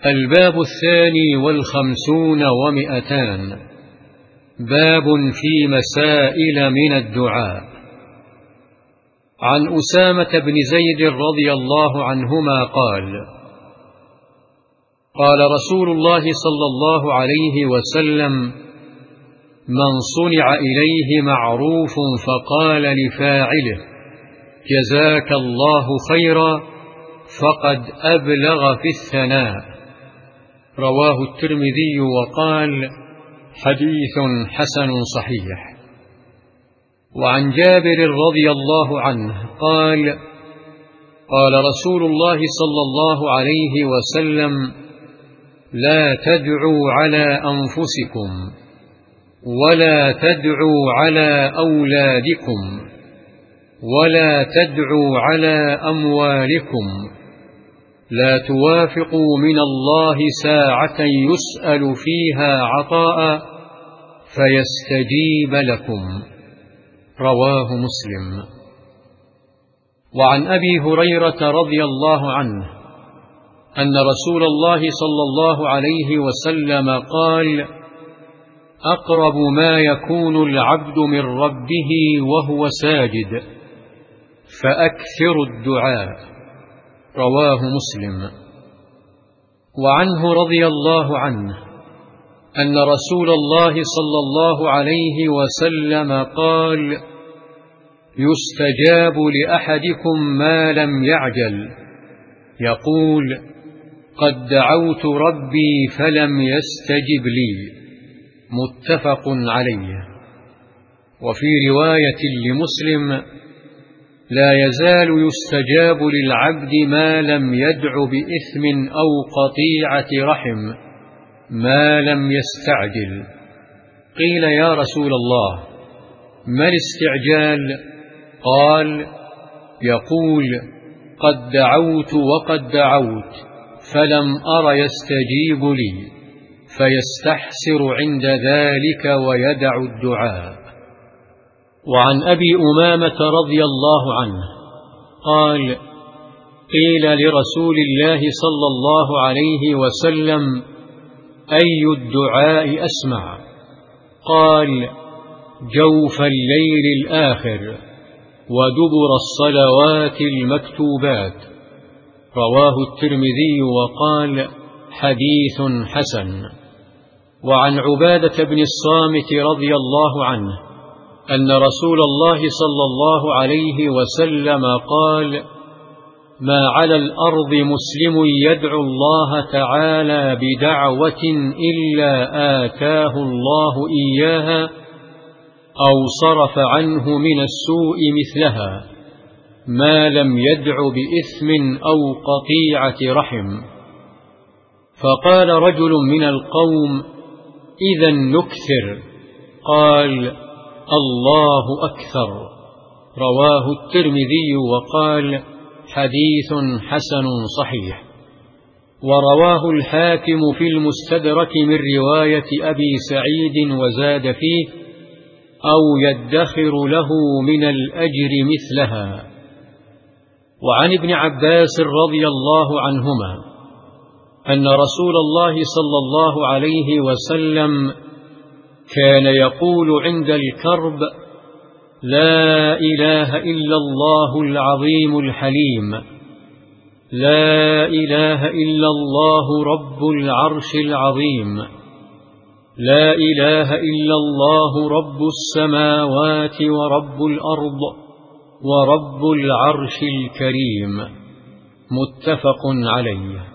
الباب 52 و200. باب في مسائل من الدعاء. عن أسامة بن زيد رضي الله عنهما قال: قال رسول الله صلى الله عليه وسلم: من صنع إليه معروف فقال لفاعله: جزاك الله خيرا، فقد أبلغ في الثناء. رواه الترمذي وقال: حديث حسن صحيح. وعن جابر رضي الله عنه قال: قال رسول الله صلى الله عليه وسلم: لا تدعوا على أنفسكم ولا تدعوا على أولادكم ولا تدعوا على أموالكم، لا توافقوا من الله ساعة يسأل فيها عطاء فيستجيب لكم. رواه مسلم. وعن أبي هريرة رضي الله عنه أن رسول الله صلى الله عليه وسلم قال: أقرب ما يكون العبد من ربه وهو ساجد، فأكثروا الدعاء. رواه مسلم. وعنه رضي الله عنه أن رسول الله صلى الله عليه وسلم قال: يستجاب لأحدكم ما لم يعجل، يقول: قد دعوت ربي فلم يستجب لي. متفق عليه. وفي رواية لمسلم: لا يزال يستجاب للعبد ما لم يدع بإثم أو قطيعة رحم ما لم يستعجل. قيل: يا رسول الله، ما الاستعجال؟ قال: يقول: قد دعوت وقد دعوت فلم أر يستجيب لي، فيستحسر عند ذلك ويدع الدعاء. وعن أبي أمامة رضي الله عنه قال: قيل لرسول الله صلى الله عليه وسلم: أي الدعاء أسمع؟ قال: جوف الليل الآخر ودبر الصلوات المكتوبات. رواه الترمذي وقال: حديث حسن. وعن عبادة بن الصامت رضي الله عنه أن رسول الله صلى الله عليه وسلم قال: ما على الأرض مسلم يدعو الله تعالى بدعوة إلا آتاه الله إياها أو صرف عنه من السوء مثلها، ما لم يدع بإثم أو قطيعة رحم. فقال رجل من القوم: إذا نكثر. قال: الله أكثر. رواه الترمذي وقال: حديث حسن صحيح. ورواه الحاكم في المستدرك من رواية أبي سعيد وزاد فيه: أو يدخر له من الأجر مثلها. وعن ابن عباس رضي الله عنهما أن رسول الله صلى الله عليه وسلم كان يقول عند الكرب: لا إله إلا الله العظيم الحليم، لا إله إلا الله رب العرش العظيم، لا إله إلا الله رب السماوات ورب الأرض ورب العرش الكريم. متفق عليه.